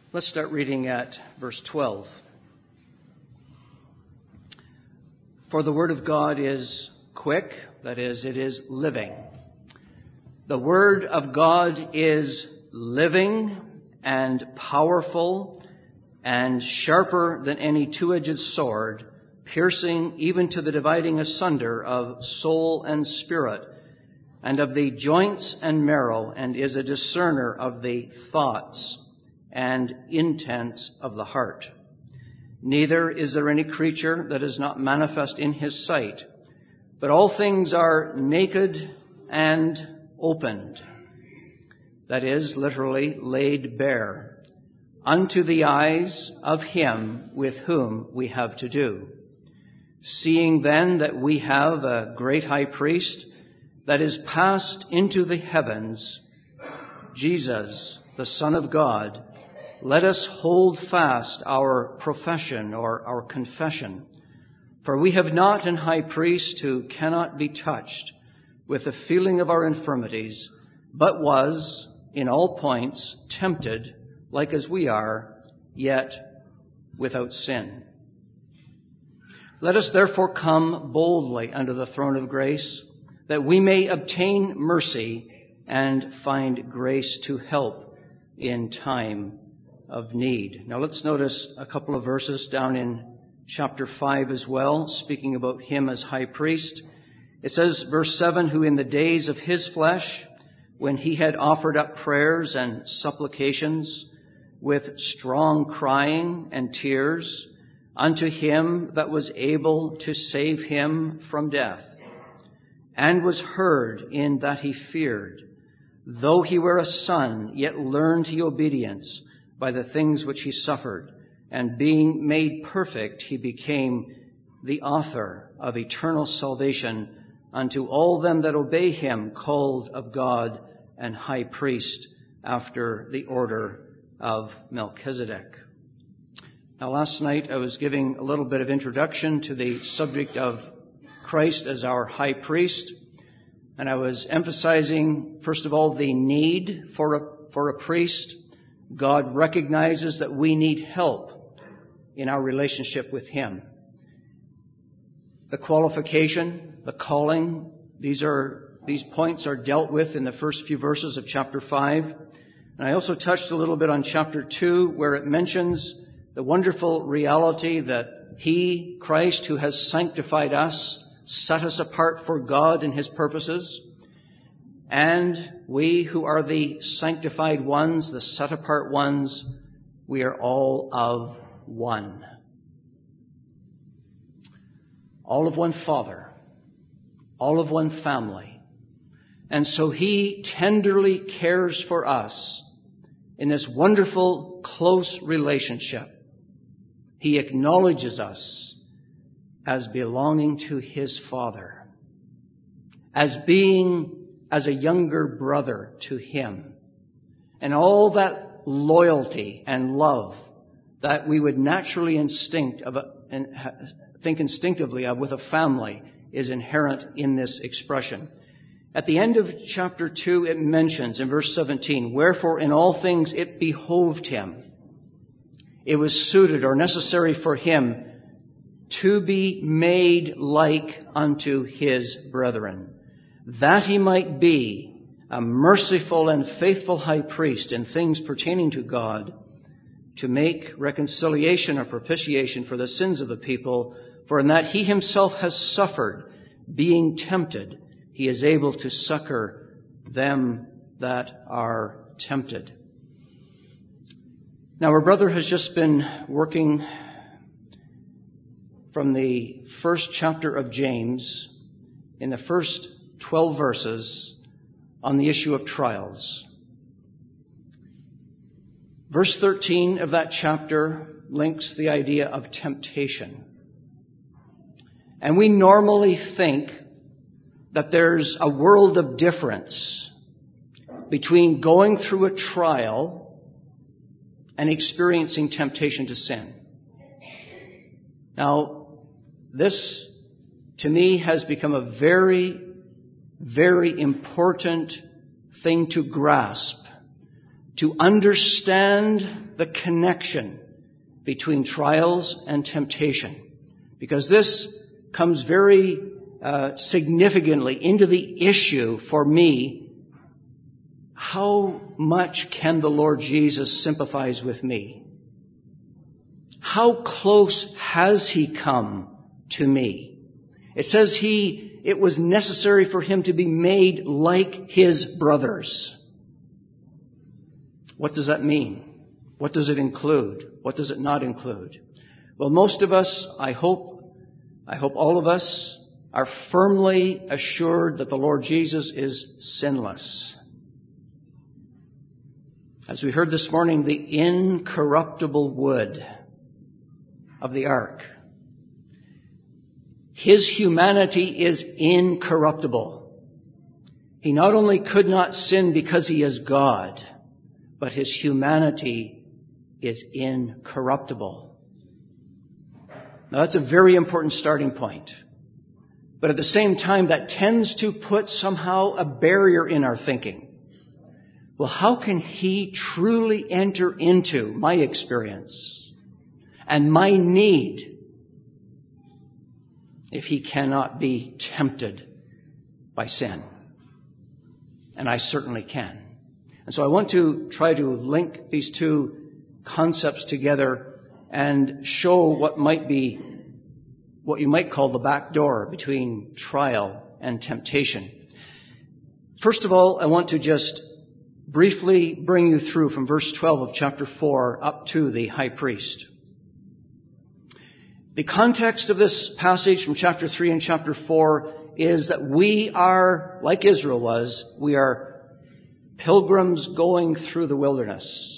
Let's start reading at verse 12. For the word of God is quick, that is, it is living. The word of God is living and powerful and sharper than any two-edged sword, piercing even to the dividing asunder of soul and spirit, and of the joints and marrow, and is a discerner of the thoughts and intents of the heart. Neither is there any creature that is not manifest in his sight, but all things are naked and opened, that is, literally laid bare, unto the eyes of him with whom we have to do. Seeing then that we have a great high priest that is passed into the heavens, Jesus, the Son of God, let us hold fast our profession or our confession. For we have not an high priest who cannot be touched with the feeling of our infirmities, but was in all points tempted like as we are, yet without sin. Let us therefore come boldly under the throne of grace, that we may obtain mercy and find grace to help in time of need. Now let's notice a couple of verses down in chapter 5 as well, speaking about him as high priest. It says, verse 7, who in the days of his flesh, when he had offered up prayers and supplications with strong crying and tears unto him that was able to save him from death, and was heard in that he feared, though he were a son, yet learned he obedience by the things which he suffered, and being made perfect, he became the author of eternal salvation unto all them that obey him, called of God and high priest after the order of Melchizedek. Now, last night I was giving a little bit of introduction to the subject of Christ as our high priest, and I was emphasizing, first of all, the need for a priest. God recognizes that we need help in our relationship with him. The qualification, the calling, these points are dealt with in the first few verses of chapter 5. And I also touched a little bit on chapter 2, where it mentions the wonderful reality that he, Christ, who has sanctified us, set us apart for God and his purposes, and we who are the sanctified ones, the set apart ones, we are all of one. All of one Father, all of one family. And so he tenderly cares for us in this wonderful, close relationship. He acknowledges us as belonging to his Father, as being as a younger brother to him, and all that loyalty and love that we would naturally think instinctively of with a family is inherent in this expression. At the end of chapter 2, it mentions in verse 17, wherefore in all things it behoved him, it was suited or necessary for him to be made like unto his brethren, that he might be a merciful and faithful high priest in things pertaining to God, to make reconciliation or propitiation for the sins of the people. For in that he himself has suffered, being tempted, he is able to succor them that are tempted. Now, our brother has just been working from the first chapter of James, in the first 12 verses, on the issue of trials. Verse 13 of that chapter links the idea of temptation. And we normally think that there's a world of difference between going through a trial and experiencing temptation to sin. Now, this, to me, has become a very, very important thing to grasp, to understand the connection between trials and temptation, because this comes very significantly into the issue for me. How much can the Lord Jesus sympathize with me? How close has He come to me? It says it was necessary for Him to be made like His brothers. What does that mean? What does it include? What does it not include? Well, most of us, I hope all of us are firmly assured that the Lord Jesus is sinless. As we heard this morning, the incorruptible wood of the ark. His humanity is incorruptible. He not only could not sin because He is God, but His humanity is incorruptible. Now that's a very important starting point. But at the same time, that tends to put somehow a barrier in our thinking. Well, how can He truly enter into my experience and my need if He cannot be tempted by sin? And I certainly can. And so I want to try to link these two concepts together and show what you might call the back door between trial and temptation. First of all, I want to just briefly bring you through from verse 12 of chapter 4 up to the high priest. The context of this passage from chapter 3 and chapter 4 is that we are, like Israel was, we are pilgrims going through the wilderness.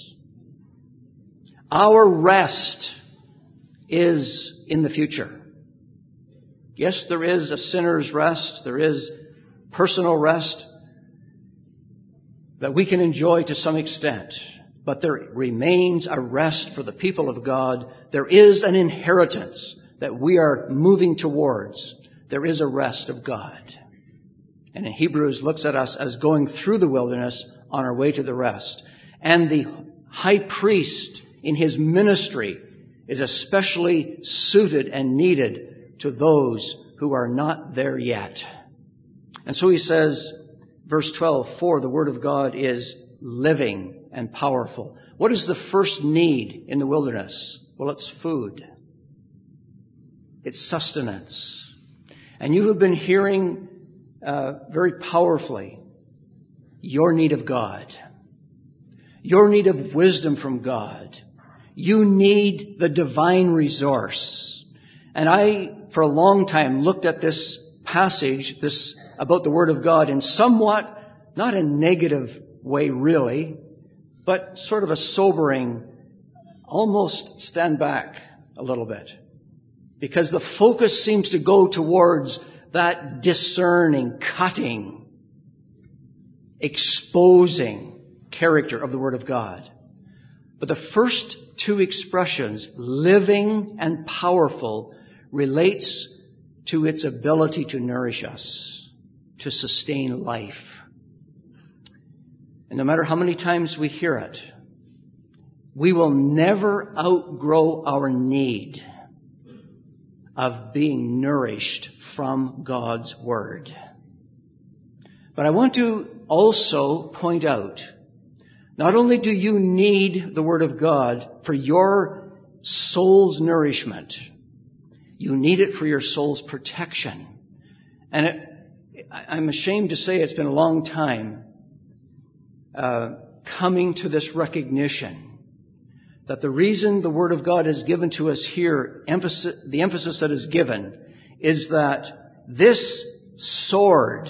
Our rest is in the future. Yes, there is a sinner's rest. There is personal rest that we can enjoy to some extent. But there remains a rest for the people of God. There is an inheritance that we are moving towards. There is a rest of God. And in Hebrews looks at us as going through the wilderness on our way to the rest. And the high priest in his ministry is especially suited and needed to those who are not there yet. And so he says, verse 12, for the word of God is living and powerful. What is the first need in the wilderness? Well, it's food. It's sustenance. And you have been hearing very powerfully your need of God. Your need of wisdom from God. You need the divine resource. And I, for a long time, looked at this passage, this about the Word of God in somewhat, not a negative way really, but sort of a sobering, almost stand back a little bit. Because the focus seems to go towards that discerning, cutting, exposing character of the Word of God. But the first two expressions, living and powerful, relates to its ability to nourish us, to sustain life. And no matter how many times we hear it, we will never outgrow our need of being nourished from God's Word. But I want to also point out, not only do you need the Word of God for your soul's nourishment, you need it for your soul's protection. And I'm ashamed to say it's been a long time coming to this recognition that the reason the Word of God is given to us here, the emphasis that is given, is that this sword,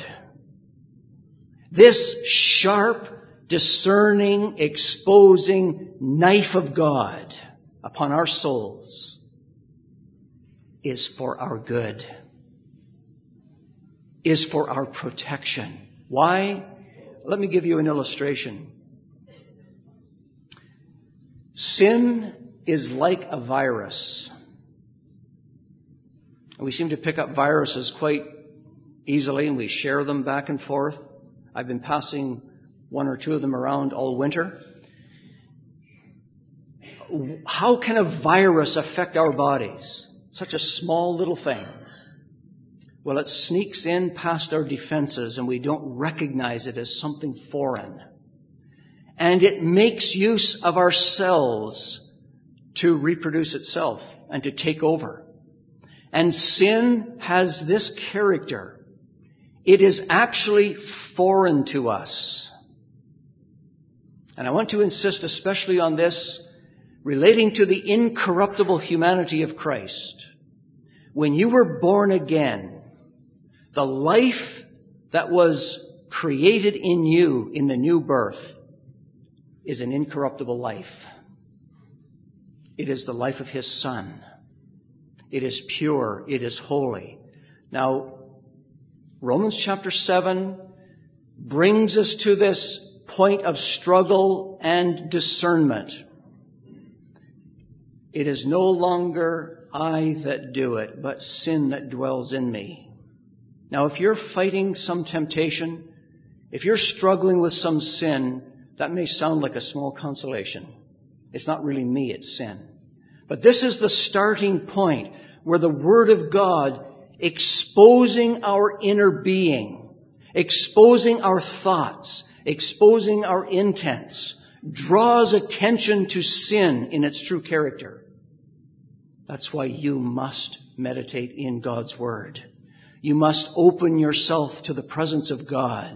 this sharp, discerning, exposing knife of God upon our souls is for our good, is for our protection. Why? Let me give you an illustration. Sin is like a virus. We seem to pick up viruses quite easily, and we share them back and forth. I've been passing one or two of them around all winter. How can a virus affect our bodies? Such a small little thing. Well, it sneaks in past our defenses and we don't recognize it as something foreign. And it makes use of our cells to reproduce itself and to take over. And sin has this character. It is actually foreign to us. And I want to insist especially on this relating to the incorruptible humanity of Christ. When you were born again, the life that was created in you in the new birth is an incorruptible life. It is the life of His Son. It is pure. It is holy. Now, Romans chapter 7 brings us to this point of struggle and discernment. It is no longer I that do it, but sin that dwells in me. Now, if you're fighting some temptation, if you're struggling with some sin, that may sound like a small consolation. It's not really me, it's sin. But this is the starting point where the Word of God, exposing our inner being, exposing our thoughts, exposing our intents, draws attention to sin in its true character. That's why you must meditate in God's Word. You must open yourself to the presence of God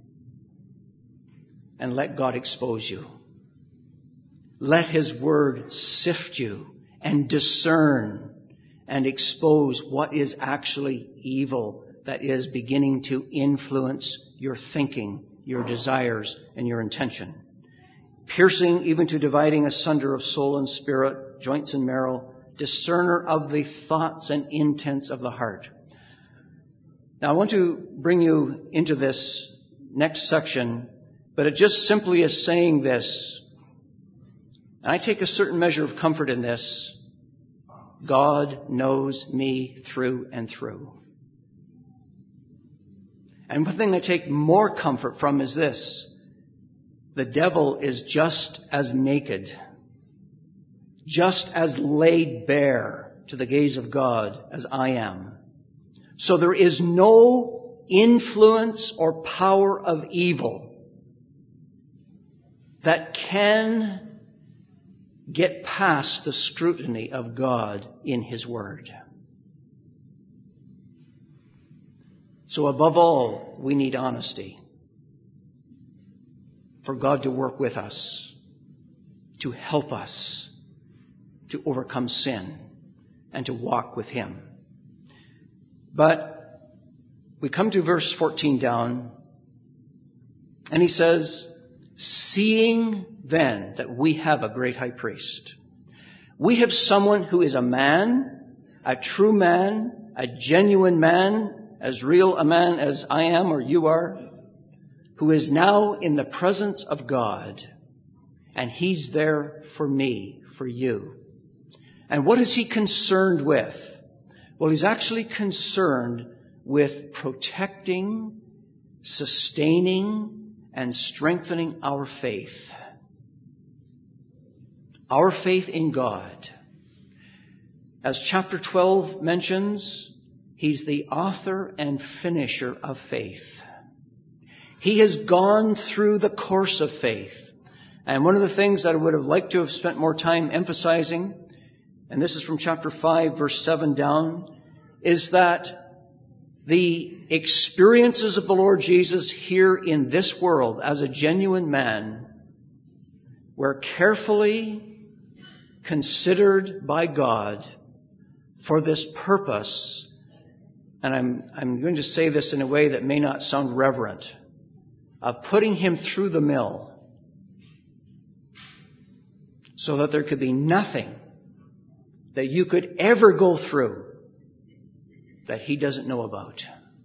and let God expose you. Let His Word sift you and discern and expose what is actually evil that is beginning to influence your thinking, your desires, and your intention. Piercing even to dividing asunder of soul and spirit, joints and marrow, discerner of the thoughts and intents of the heart. Now, I want to bring you into this next section, but it just simply is saying this. And I take a certain measure of comfort in this. God knows me through and through. And one thing I take more comfort from is this. The devil is just as naked, just as laid bare to the gaze of God as I am. So there is no influence or power of evil that can get past the scrutiny of God in His Word. So above all, we need honesty for God to work with us, to help us to overcome sin and to walk with Him. But we come to verse 14 down, and he says, seeing then that we have a great high priest, we have someone who is a man, a true man, a genuine man, as real a man as I am or you are, who is now in the presence of God, and He's there for me, for you. And what is He concerned with? Well, He's actually concerned with protecting, sustaining, and strengthening our faith. Our faith in God. As chapter 12 mentions, He's the author and finisher of faith. He has gone through the course of faith. And one of the things that I would have liked to have spent more time emphasizing, and this is from chapter 5, verse 7 down, is that the experiences of the Lord Jesus here in this world as a genuine man were carefully considered by God for this purpose. And I'm going to say this in a way that may not sound reverent, of putting Him through the mill so that there could be nothing that you could ever go through that He doesn't know about.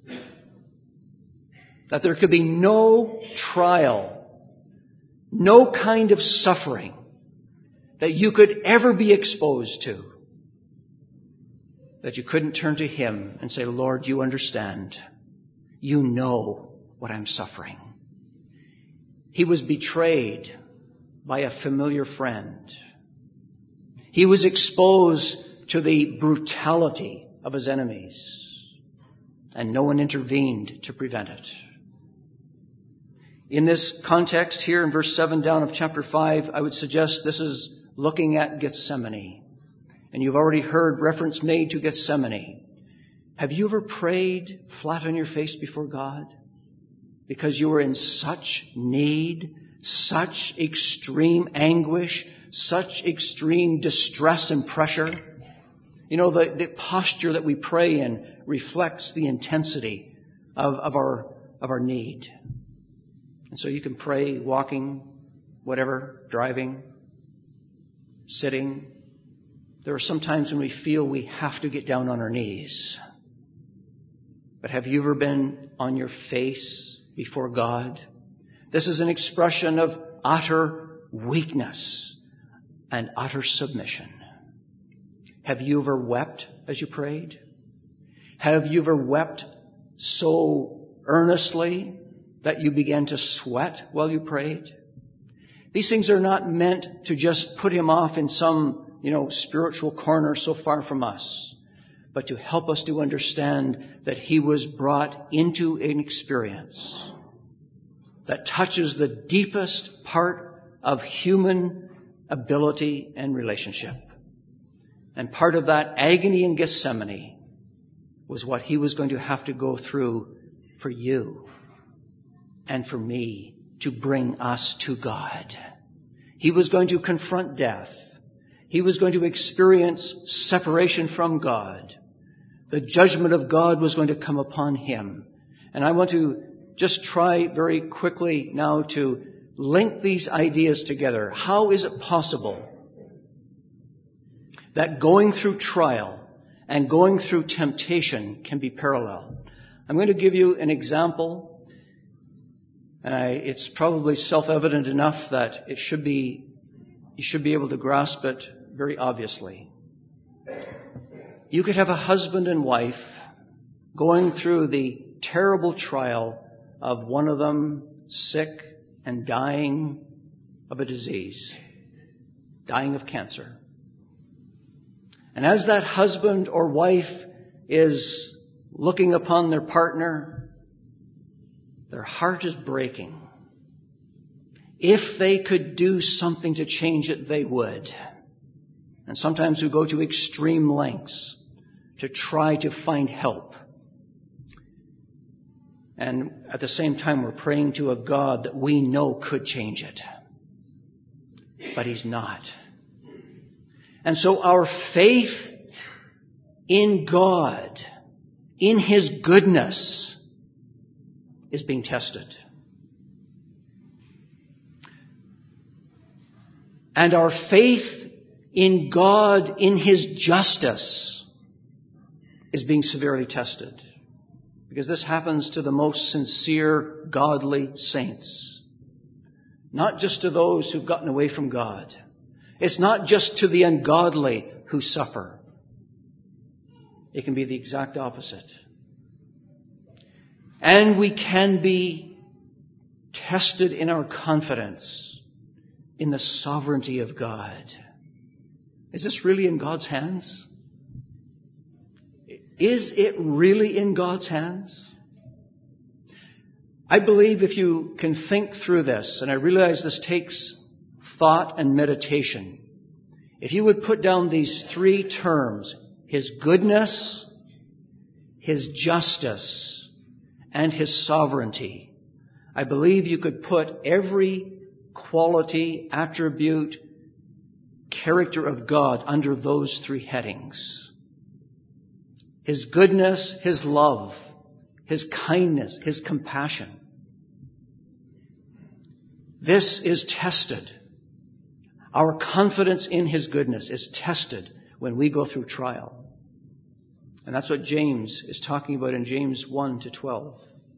That there could be no trial, no kind of suffering that you could ever be exposed to that you couldn't turn to Him and say, Lord, you understand. You know what I'm suffering. He was betrayed by a familiar friend. He was exposed to the brutality of his enemies, and no one intervened to prevent it. In this context here in verse 7 down of chapter 5, I would suggest this is looking at Gethsemane. And you've already heard reference made to Gethsemane. Have you ever prayed flat on your face before God because you were in such need, such extreme anguish, such extreme distress and pressure? You know, the posture that we pray in reflects the intensity of our need. And so you can pray walking, whatever, driving, sitting. There are some times when we feel we have to get down on our knees. But have you ever been on your face before God? This is an expression of utter weakness and utter submission. Have you ever wept as you prayed? Have you ever wept so earnestly that you began to sweat while you prayed? These things are not meant to just put him off in some, spiritual corner so far from us, but to help us to understand that he was brought into an experience that touches the deepest part of human ability and relationship. And part of that agony in Gethsemane was what he was going to have to go through for you and for me to bring us to God. He was going to confront death. He was going to experience separation from God. The judgment of God was going to come upon him. And I want to just try very quickly now to link these ideas together. How is it possible that going through trial and going through temptation can be parallel? I'm going to give you an example. And it's probably self-evident enough that you should be able to grasp it very obviously. You could have a husband and wife going through the terrible trial of one of them sick and dying of a disease, dying of cancer. And as that husband or wife is looking upon their partner, their heart is breaking. If they could do something to change it, they would. And sometimes we go to extreme lengths to try to find help. And at the same time, we're praying to a God that we know could change it. But he's not. And so our faith in God, in his goodness, is being tested. And our faith in God, in his justice, is being severely tested. Because this happens to the most sincere, godly saints. Not just to those who've gotten away from God. It's not just to the ungodly who suffer. It can be the exact opposite. And we can be tested in our confidence in the sovereignty of God. Is this really in God's hands? Is it really in God's hands? I believe if you can think through this, and I realize this takes thought and meditation, if you would put down these three terms, his goodness, his justice, and his sovereignty, I believe you could put every quality, attribute, character of God under those three headings. His goodness, his love, his kindness, his compassion. This is tested. Our confidence in his goodness is tested when we go through trial. And that's what James is talking about in James 1-12.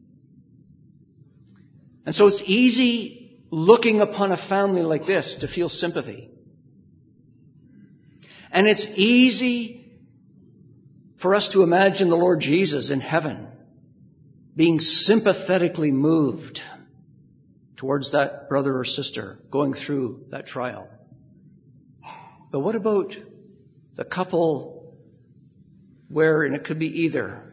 And so it's easy looking upon a family like this to feel sympathy. And it's easy for us to imagine the Lord Jesus in heaven being sympathetically moved towards that brother or sister going through that trial. But what about the couple where, and it could be either,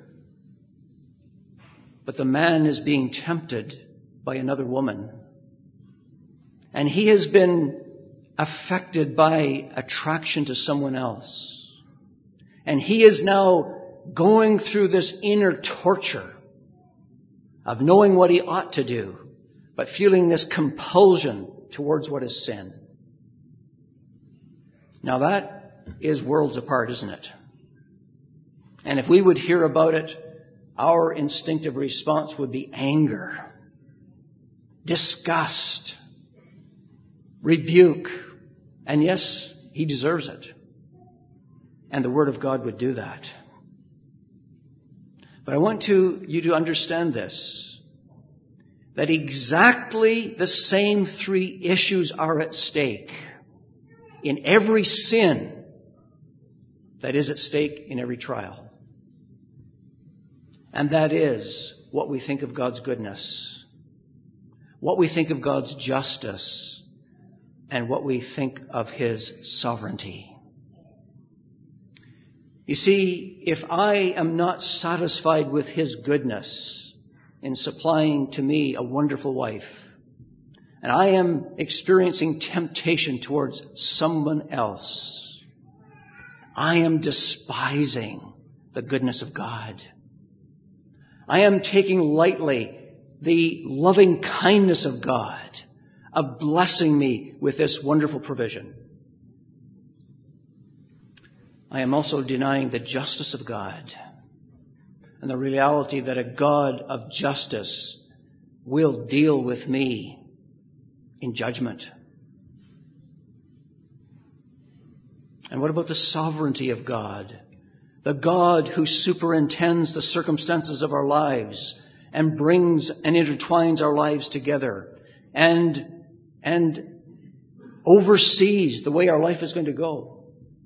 but the man is being tempted by another woman, and he has been affected by attraction to someone else, and he is now going through this inner torture of knowing what he ought to do, but feeling this compulsion towards what is sin. Now that is worlds apart, isn't it? And if we would hear about it, our instinctive response would be anger, disgust, rebuke. And yes, he deserves it. And the Word of God would do that. But I want you to understand this, that exactly the same three issues are at stake in every sin that is at stake in every trial. And that is what we think of God's goodness, what we think of God's justice, and what we think of His sovereignty. You see, if I am not satisfied with His goodness in supplying to me a wonderful wife, and I am experiencing temptation towards someone else, I am despising the goodness of God. I am taking lightly the loving kindness of God, of blessing me with this wonderful provision. I am also denying the justice of God and the reality that a God of justice will deal with me in judgment. And what about the sovereignty of God? The God who superintends the circumstances of our lives and brings and intertwines our lives together and oversees the way our life is going to go.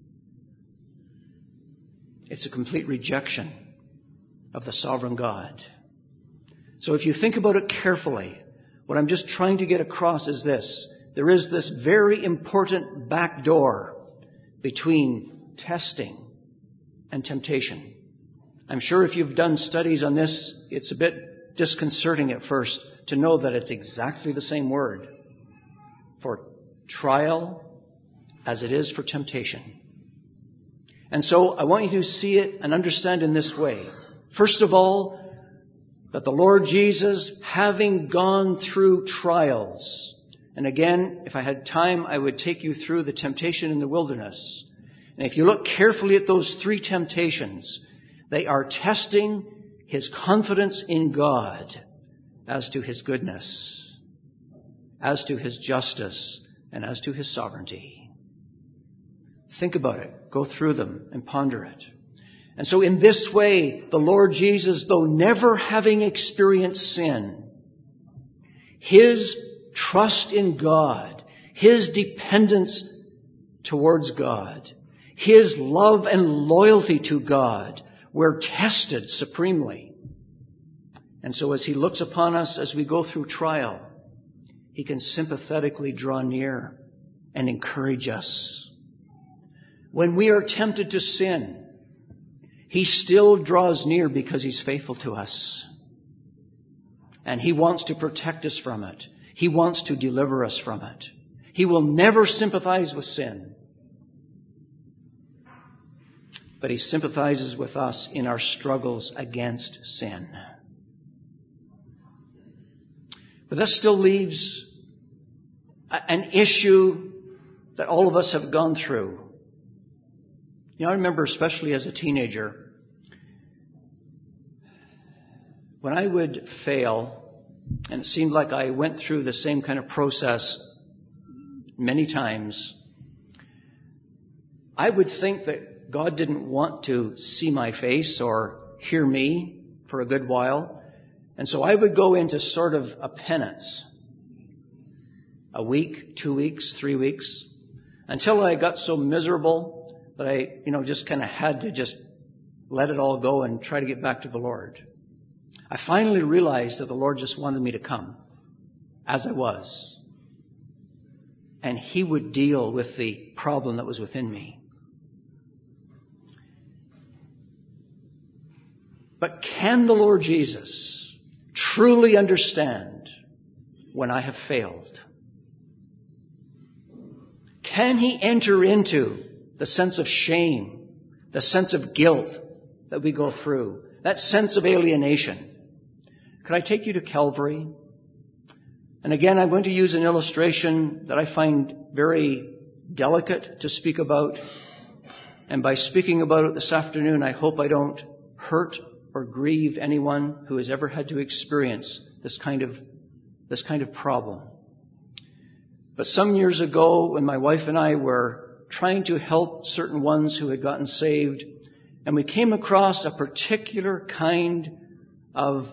It's a complete rejection of the sovereign God. So if you think about it carefully, what I'm just trying to get across is this. There is this very important back door between testing and temptation. I'm sure if you've done studies on this, it's a bit disconcerting at first to know that it's exactly the same word for trial as it is for temptation. And so I want you to see it and understand in this way. First of all, that the Lord Jesus, having gone through trials, and again, if I had time, I would take you through the temptation in the wilderness. And if you look carefully at those three temptations, they are testing His confidence in God as to His goodness, as to His justice, and as to His sovereignty. Think about it. Go through them and ponder it. And so in this way, the Lord Jesus, though never having experienced sin, His trust in God, His dependence towards God, His love and loyalty to God were tested supremely. And so as He looks upon us as we go through trial, He can sympathetically draw near and encourage us. When we are tempted to sin, He still draws near because He's faithful to us. And He wants to protect us from it. He wants to deliver us from it. He will never sympathize with sin. But He sympathizes with us in our struggles against sin. But that still leaves an issue that all of us have gone through. You know, I remember especially as a teenager, when I would fail, and it seemed like I went through the same kind of process many times, I would think that God didn't want to see my face or hear me for a good while. And so I would go into sort of a penance. A week, 2 weeks, 3 weeks, until I got so miserable that I, just kind of had to just let it all go and try to get back to the Lord. I finally realized that the Lord just wanted me to come as I was. and He would deal with the problem that was within me. But can the Lord Jesus truly understand when I have failed? Can He enter into the sense of shame, the sense of guilt that we go through, that sense of alienation? Could I take you to Calvary? And again, I'm going to use an illustration that I find very delicate to speak about. And by speaking about it this afternoon, I hope I don't hurt or grieve anyone who has ever had to experience this kind of problem. But some years ago, when my wife and I were trying to help certain ones who had gotten saved, and we came across a particular kind of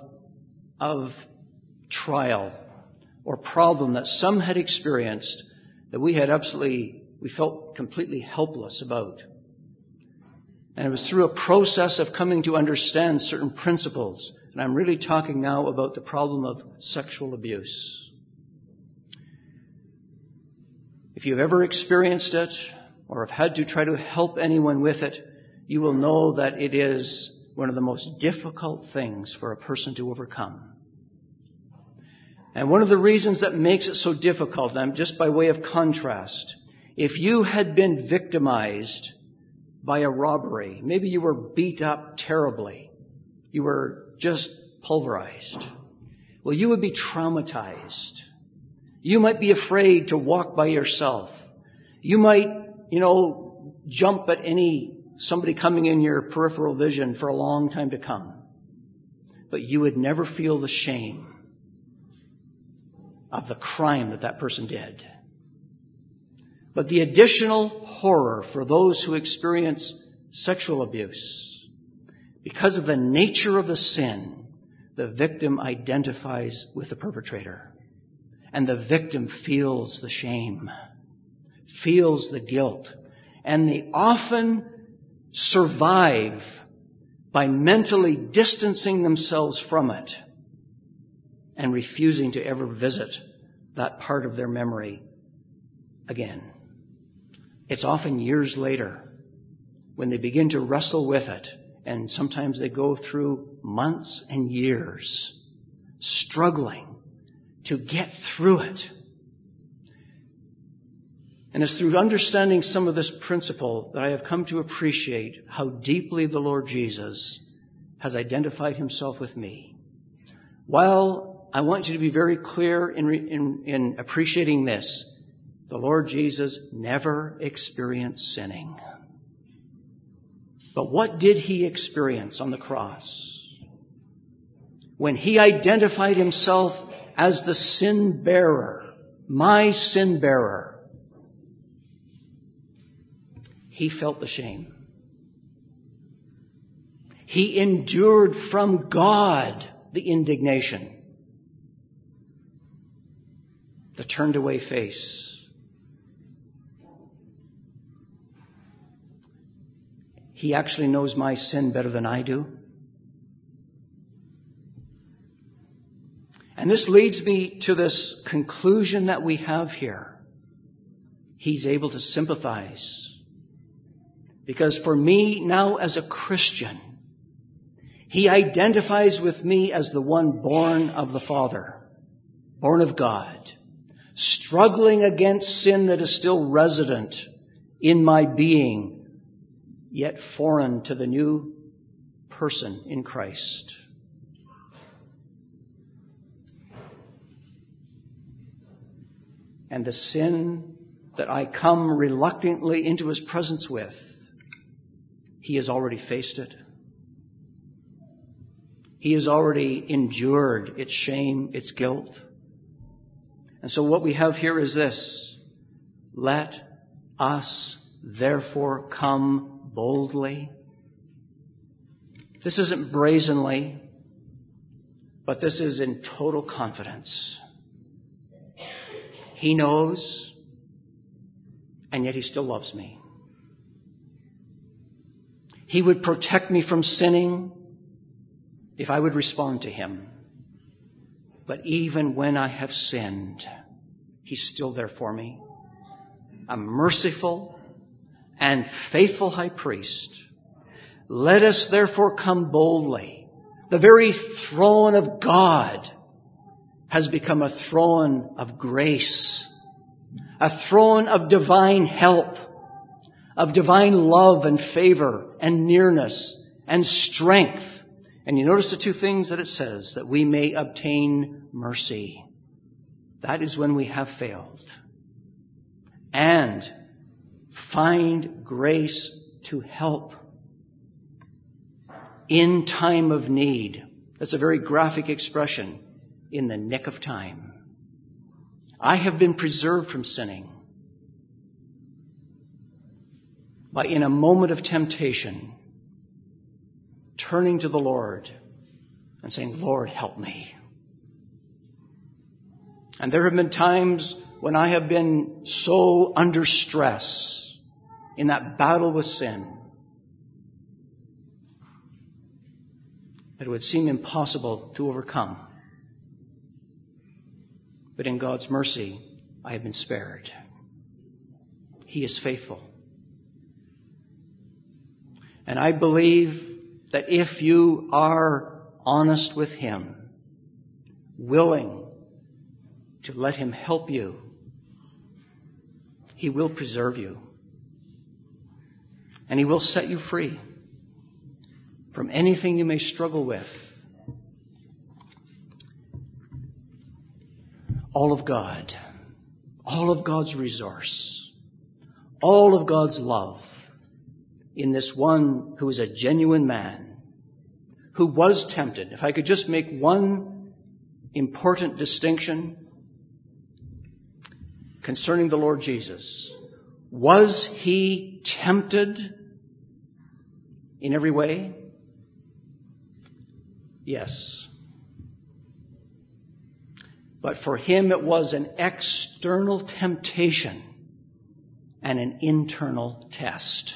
trial or problem that some had experienced that we felt completely helpless about. And it was through a process of coming to understand certain principles. And I'm really talking now about the problem of sexual abuse. If you've ever experienced it or have had to try to help anyone with it, you will know that it is one of the most difficult things for a person to overcome. And one of the reasons that makes it so difficult, and just by way of contrast, if you had been victimized by a robbery, maybe you were beat up terribly, you were just pulverized, well, you would be traumatized. You might be afraid to walk by yourself. You might, jump at somebody coming in your peripheral vision for a long time to come. But you would never feel the shame of the crime that person did. But the additional horror for those who experience sexual abuse, because of the nature of the sin, the victim identifies with the perpetrator. And the victim feels the shame, feels the guilt. And they often survive by mentally distancing themselves from it and refusing to ever visit that part of their memory again. It's often years later when they begin to wrestle with it, and sometimes they go through months and years struggling to get through it. And it's through understanding some of this principle that I have come to appreciate how deeply the Lord Jesus has identified Himself with me. While I want you to be very clear in appreciating this, the Lord Jesus never experienced sinning. But what did He experience on the cross? When He identified Himself as the sin bearer, my sin bearer, He felt the shame. He endured from God the indignation, the turned away face. He actually knows my sin better than I do. And this leads me to this conclusion that we have here. He's able to sympathize. Because for me now as a Christian, He identifies with me as the one born of the Father, born of God, struggling against sin that is still resident in my being, yet foreign to the new person in Christ. And the sin that I come reluctantly into His presence with, He has already faced it. He has already endured its shame, its guilt. And so what we have here is this: let us therefore come boldly. This isn't brazenly, but this is in total confidence. He knows, and yet He still loves me. He would protect me from sinning if I would respond to Him. But even when I have sinned, He's still there for me. a merciful and faithful high priest, let us therefore come boldly. The very throne of God has become a throne of grace, a throne of divine help, of divine love and favor and nearness and strength. And you notice the two things that it says, that we may obtain mercy. That is when we have failed. And find grace to help in time of need. That's a very graphic expression. In the nick of time. I have been preserved from sinning by, in a moment of temptation, turning to the Lord and saying, Lord, help me. And there have been times when I have been so under stress in that battle with sin that it would seem impossible to overcome. But in God's mercy, I have been spared. He is faithful. And I believe that if you are honest with Him, willing to let Him help you, He will preserve you. And He will set you free from anything you may struggle with. All of God, all of God's resource, all of God's love in this one who is a genuine man, who was tempted. If I could just make one important distinction concerning the Lord Jesus. Was He tempted in every way? Yes. But for Him it was an external temptation and an internal test.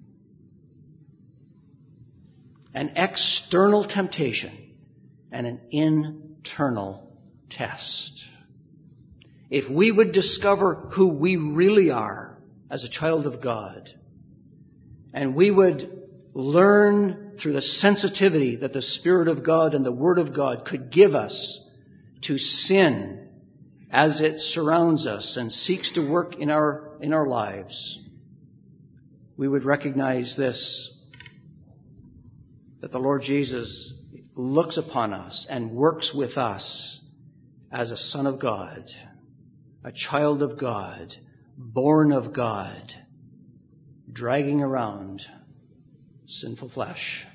An external temptation and an internal test. If we would discover who we really are as a child of God, and we would learn through the sensitivity that the Spirit of God and the Word of God could give us to sin as it surrounds us and seeks to work in our lives, we would recognize this, that the Lord Jesus looks upon us and works with us as a son of God, a child of God, born of God, dragging around sinful flesh.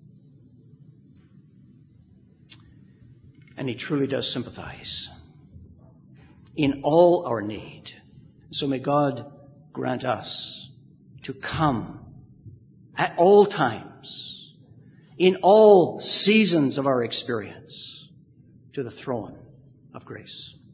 And He truly does sympathize in all our need. So may God grant us to come at all times, in all seasons of our experience, to the throne of grace.